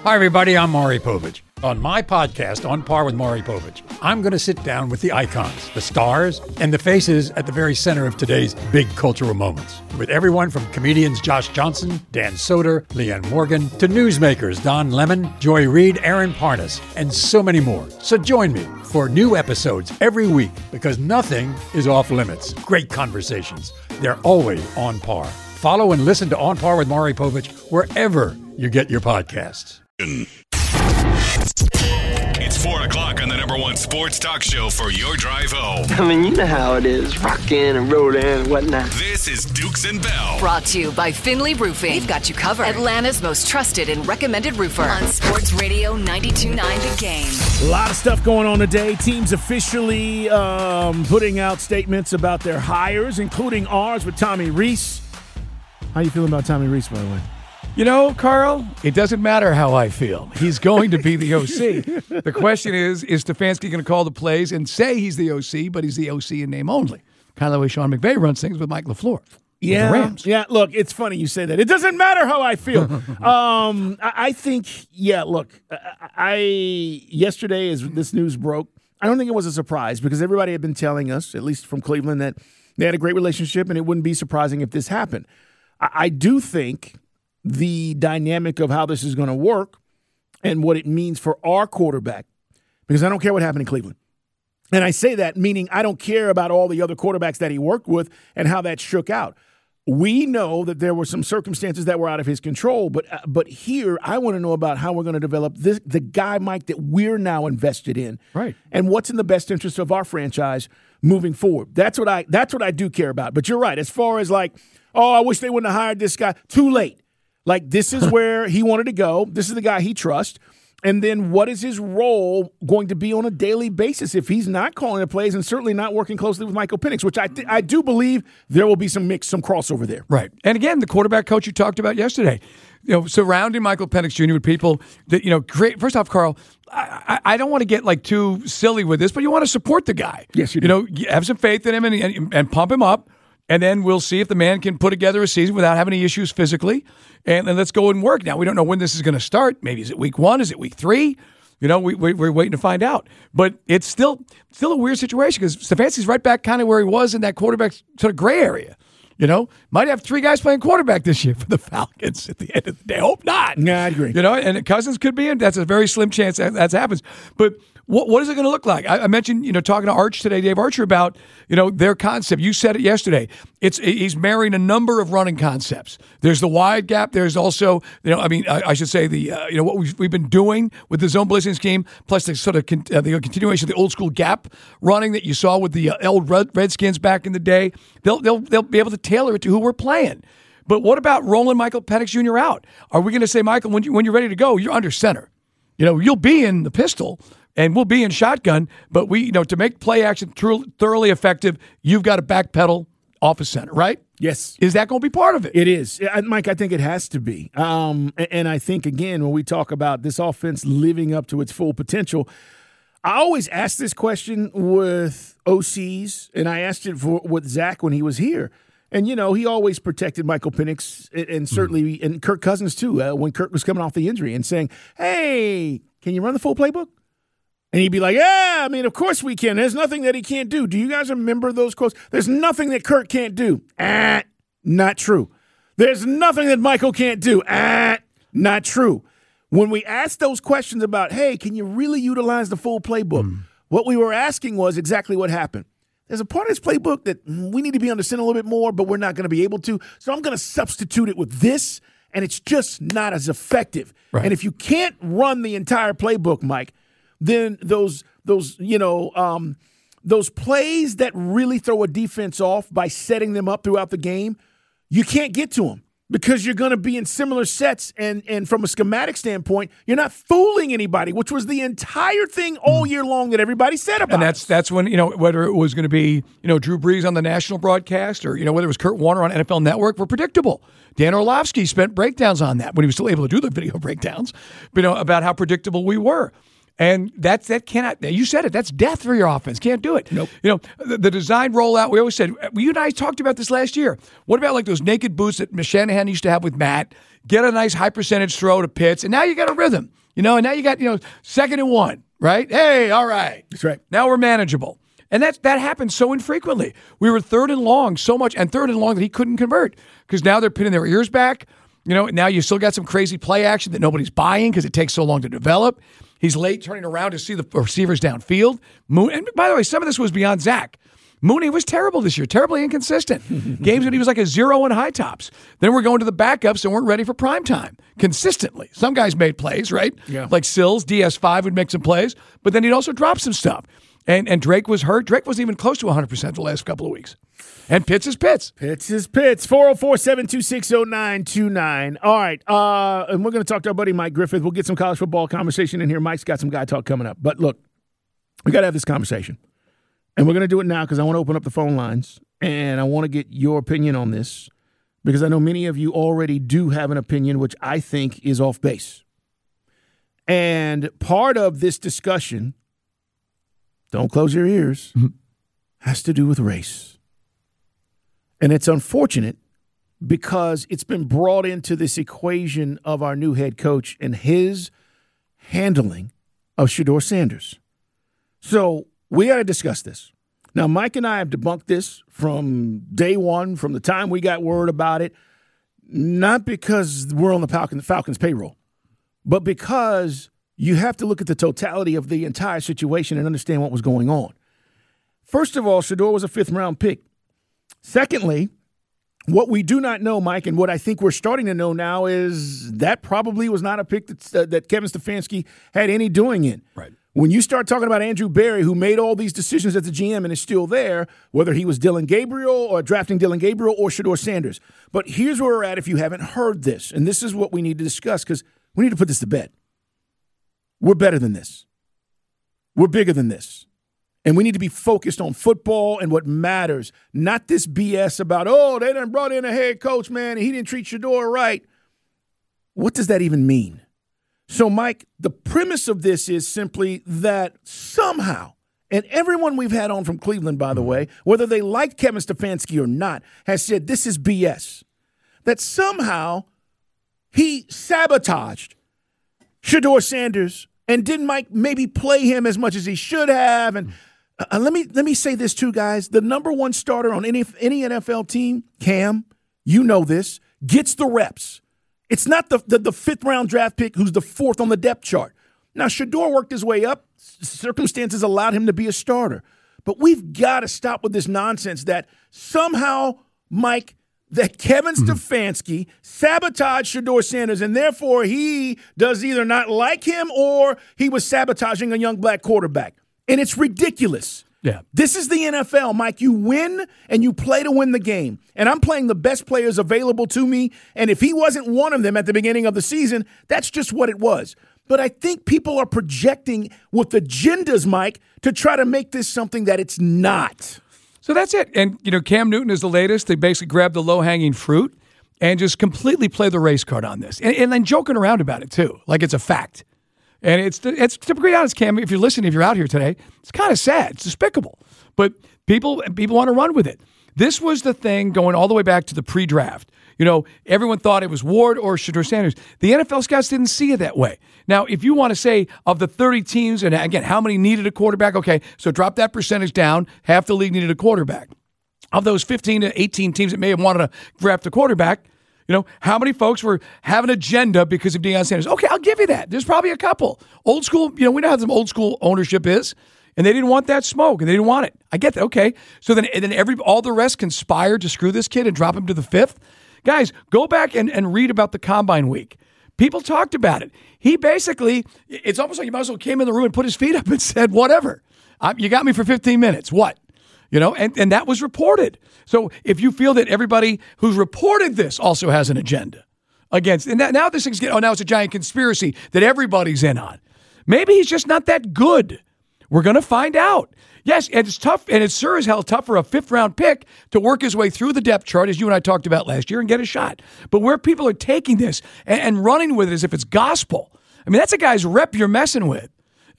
Hi, everybody. I'm Maury Povich. On my podcast, On Par with Maury Povich, I'm going to sit down with the icons, the stars, and the faces at the very center of today's big cultural moments. With everyone from comedians Josh Johnson, Dan Soder, Leanne Morgan, to newsmakers Don Lemon, Joy Reid, Aaron Parnas, and so many more. So join me for new episodes every week because nothing is off limits. Great conversations. They're always on par. Follow and listen to On Par with Maury Povich wherever you get your podcasts. It's 4 o'clock on the number one sports talk show for your drive home. I mean, you know how it is, rocking and rolling and whatnot. This is Dukes and Bell. Brought to you by Finley Roofing. We've got you covered. Atlanta's most trusted and recommended roofer. On Sports Radio 92.9 The Game. A lot of stuff going on today. Teams officially putting out statements about their hires, including ours with Tommy Rees. How you feeling about Tommy Rees, by the way? You know, Carl, it doesn't matter how I feel. He's going to be the OC. The question is Stefanski going to call the plays and say he's the OC, but he's the OC in name only? Kind of the way Sean McVay runs things with Mike LaFleur. Yeah, the Rams. Yeah, look, it's funny you say that. It doesn't matter how I feel. I think, look, yesterday as this news broke, I don't think it was a surprise because everybody had been telling us, at least from Cleveland, that they had a great relationship and it wouldn't be surprising if this happened. I do think the dynamic of how this is going to work and what it means for our quarterback, because I don't care what happened in Cleveland. And I say that meaning I don't care about all the other quarterbacks that he worked with and how that shook out. We know that there were some circumstances that were out of his control, but here I want to know about how we're going to develop the guy, Mike, that we're now invested in, right? And what's in the best interest of our franchise moving forward. That's what I do care about. But you're right, as far as like, oh, I wish they wouldn't have hired this guy. Too late. Like, this is where he wanted to go. This is the guy he trusts. And then what is his role going to be on a daily basis if he's not calling the plays and certainly not working closely with Michael Penix, which I do believe there will be some crossover there. Right. And again, the quarterback coach you talked about yesterday, surrounding Michael Penix Jr. with people that, great. First off, Carl, I don't want to get like too silly with this, but you want to support the guy. Yes, you do. Have some faith in him and pump him up. And then we'll see if the man can put together a season without having any issues physically. And then let's go and work. Now, we don't know when this is going to start. Maybe is it week 1? Is it week 3? We're waiting to find out. But it's still a weird situation because Stefanski's right back kind of where he was in that quarterback sort of gray area. Might have 3 guys playing quarterback this year for the Falcons at the end of the day. Hope not. Yeah, I agree. And Cousins could be in. That's a very slim chance that happens. But what is it going to look like? I mentioned, talking to Arch today, Dave Archer, about, their concept. You said it yesterday. He's marrying a number of running concepts. There's the wide gap. There's also, I should say what we've been doing with the zone blitzing scheme, plus the sort of the continuation of the old school gap running that you saw with the old Redskins back in the day. They'll be able to tailor it to who we're playing. But what about rolling Michael Penix Jr. out? Are we going to say, Michael, when you're ready to go, you're under center? You'll be in the pistol. And we'll be in shotgun, but to make play action thoroughly effective, you've got to backpedal off a center, right? Yes. Is that going to be part of it? It is. Mike, I think it has to be. And I think, again, when we talk about this offense living up to its full potential, I always ask this question with OCs, and I asked it with Zach when he was here. And, he always protected Michael Penix and certainly and Kirk Cousins, too, when Kirk was coming off the injury and saying, hey, can you run the full playbook? And he'd be like, yeah, of course we can. There's nothing that he can't do. Do you guys remember those quotes? There's nothing that Kirk can't do. Not true. There's nothing that Michael can't do. Not true. When we asked those questions about, hey, can you really utilize the full playbook? What we were asking was exactly what happened. There's a part of this playbook that we need to be understanding a little bit more, but we're not going to be able to. So I'm going to substitute it with this, and it's just not as effective. Right. And if you can't run the entire playbook, Mike, then those plays that really throw a defense off by setting them up throughout the game, you can't get to them because you're going to be in similar sets. And from a schematic standpoint, you're not fooling anybody, which was the entire thing all year long that everybody said about. And that's when, whether it was going to be, Drew Brees on the national broadcast or, whether it was Kurt Warner on NFL Network, were predictable. Dan Orlovsky spent breakdowns on that when he was still able to do the video breakdowns, about how predictable we were. And that cannot, you said it, that's death for your offense. Can't do it. Nope. You know, the design rollout, we always said, you and I talked about this last year. What about like those naked boots that Shanahan used to have with Matt? Get a nice high percentage throw to Pitts, and now you got a rhythm. You know, and now you got, 2nd and 1, right? Hey, all right. That's right. Now we're manageable. And that happens so infrequently. We were 3rd and long so much, and 3rd and long that he couldn't convert because now they're pinning their ears back. Now you still got some crazy play action that nobody's buying because it takes so long to develop. He's late turning around to see the receivers downfield. And by the way, some of this was beyond Zach. Mooney was terrible this year, terribly inconsistent. Games when he was like a 0 in high tops. Then we're going to the backups and weren't ready for prime time consistently. Some guys made plays, right? Yeah. Like Sills, DS5 would make some plays, but then he'd also drop some stuff. And Drake was hurt. Drake wasn't even close to 100% the last couple of weeks. And Pitts is Pitts. Pitts is Pitts. 404-726-0929. All right. And we're going to talk to our buddy Mike Griffith. We'll get some college football conversation in here. Mike's got some guy talk coming up. But look, we got to have this conversation. And we're going to do it now because I want to open up the phone lines. And I want to get your opinion on this because I know many of you already do have an opinion, which I think is off base. And part of this discussion, don't close your ears, has to do with race. And it's unfortunate because it's been brought into this equation of our new head coach and his handling of Shedeur Sanders. So we got to discuss this. Now, Mike and I have debunked this from day one, from the time we got word about it, not because we're on the Falcons payroll, but because you have to look at the totality of the entire situation and understand what was going on. First of all, Shedeur was a 5th-round pick. Secondly, what we do not know, Mike, and what I think we're starting to know now is that probably was not a pick that Kevin Stefanski had any doing in. Right. When you start talking about Andrew Berry, who made all these decisions as the GM and is still there, whether he was Dillon Gabriel or drafting Dillon Gabriel or Shedeur Sanders. But here's where we're at if you haven't heard this, and this is what we need to discuss because we need to put this to bed. We're better than this. We're bigger than this. And we need to be focused on football and what matters, not this BS about, they done brought in a head coach, man, and he didn't treat Shedeur right. What does that even mean? So, Mike, the premise of this is simply that somehow, and everyone we've had on from Cleveland, by the way, whether they like Kevin Stefanski or not, has said this is BS. That somehow he sabotaged Shedeur Sanders and didn't maybe play him as much as he should have. And let me say this too, guys. The number one starter on any NFL team, Cam, you know this, gets the reps. It's not the 5th-round draft pick who's the 4th on the depth chart. Now, Shedeur worked his way up. Circumstances allowed him to be a starter. But we've got to stop with this nonsense that somehow, Mike, that Kevin Stefanski sabotaged Shedeur Sanders, and therefore he does either not like him or he was sabotaging a young black quarterback. And it's ridiculous. Yeah. This is the NFL, Mike. You win and you play to win the game. And I'm playing the best players available to me. And if he wasn't one of them at the beginning of the season, that's just what it was. But I think people are projecting with agendas, Mike, to try to make this something that it's not. So that's it. And, Cam Newton is the latest. They basically grabbed the low-hanging fruit and just completely play the race card on this. And then joking around about it, too, like it's a fact. And it's to be honest, Cam, if you're listening, if you're out here today, it's kind of sad. It's despicable. But people want to run with it. This was the thing going all the way back to the pre-draft. Everyone thought it was Ward or Shedeur Sanders. The NFL scouts didn't see it that way. Now, if you want to say of the 30 teams, and again, how many needed a quarterback? Okay, so drop that percentage down. Half the league needed a quarterback. Of those 15 to 18 teams that may have wanted to draft a quarterback, how many folks have an agenda because of Deion Sanders? Okay, I'll give you that. There's probably a couple. Old school, we know how some old school ownership is, and they didn't want that smoke, and they didn't want it. I get that. Okay, so then all the rest conspired to screw this kid and drop him to the 5th. Guys, go back and read about the Combine Week. People talked about it. He basically, it's almost like he might as well came in the room and put his feet up and said, whatever. You got me for 15 minutes. What? And that was reported. So if you feel that everybody who's reported this also has an agenda against, and now this thing's now it's a giant conspiracy that everybody's in on. Maybe he's just not that good. We're going to find out. Yes, and it's tough, and it's sure as hell tough for a 5th-round pick to work his way through the depth chart, as you and I talked about last year, and get a shot. But where people are taking this and running with it as if it's gospel, I mean, that's a guy's rep you're messing with.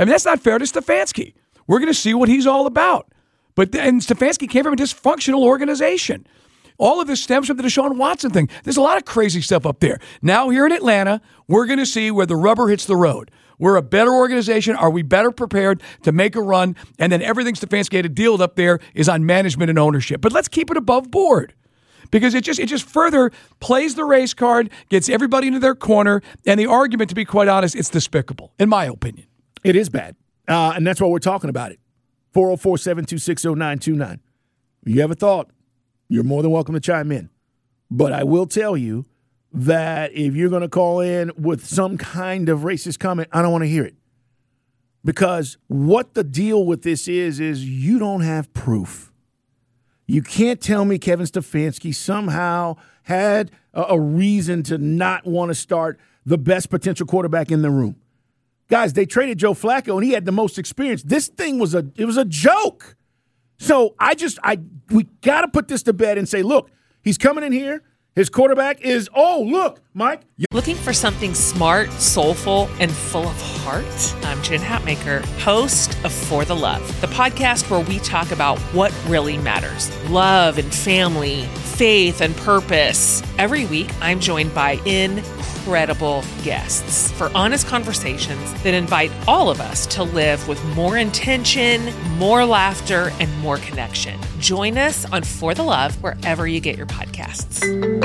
I mean, that's not fair to Stefanski. We're going to see what he's all about. And Stefanski came from a dysfunctional organization. All of this stems from the Deshaun Watson thing. There's a lot of crazy stuff up there. Now here in Atlanta, we're going to see where the rubber hits the road. We're a better organization. Are we better prepared to make a run? And then everything Stefanski had to deal with up there is on management and ownership. But let's keep it above board because it just further plays the race card, gets everybody into their corner, and the argument, to be quite honest, it's despicable, in my opinion. It is bad, and that's why we're talking about it. 404-726-0929. You have a thought, you're more than welcome to chime in. But I will tell you that if you're going to call in with some kind of racist comment, I don't want to hear it. Because what the deal with this is you don't have proof. You can't tell me Kevin Stefanski somehow had a reason to not want to start the best potential quarterback in the room. Guys, they traded Joe Flacco, and he had the most experience. This thing was a joke. So we got to put this to bed and say, look, he's coming in here. His quarterback is, look, Mike. Looking for something smart, soulful, and full of heart? I'm Jen Hatmaker, host of For the Love, the podcast where we talk about what really matters. Love and family, faith and purpose. Every week, I'm joined by incredible guests for honest conversations that invite all of us to live with more intention, more laughter, and more connection. Join us on For the Love wherever you get your podcasts.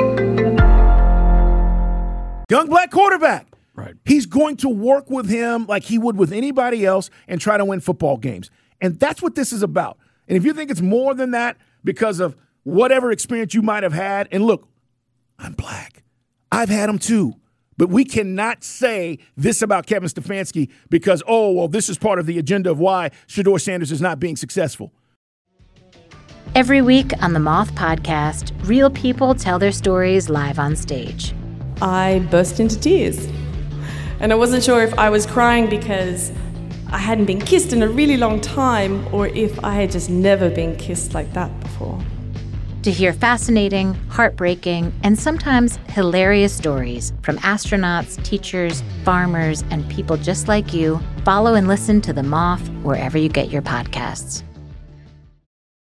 Young black quarterback. Right. He's going to work with him like he would with anybody else and try to win football games. And that's what this is about. And if you think it's more than that because of whatever experience you might have had, and look, I'm black. I've had them too. But we cannot say this about Kevin Stefanski because, this is part of the agenda of why Shedeur Sanders is not being successful. Every week on the Moth Podcast, real people tell their stories live on stage. I burst into tears. And I wasn't sure if I was crying because I hadn't been kissed in a really long time or if I had just never been kissed like that before. To hear fascinating, heartbreaking, and sometimes hilarious stories from astronauts, teachers, farmers, and people just like you, follow and listen to The Moth wherever you get your podcasts.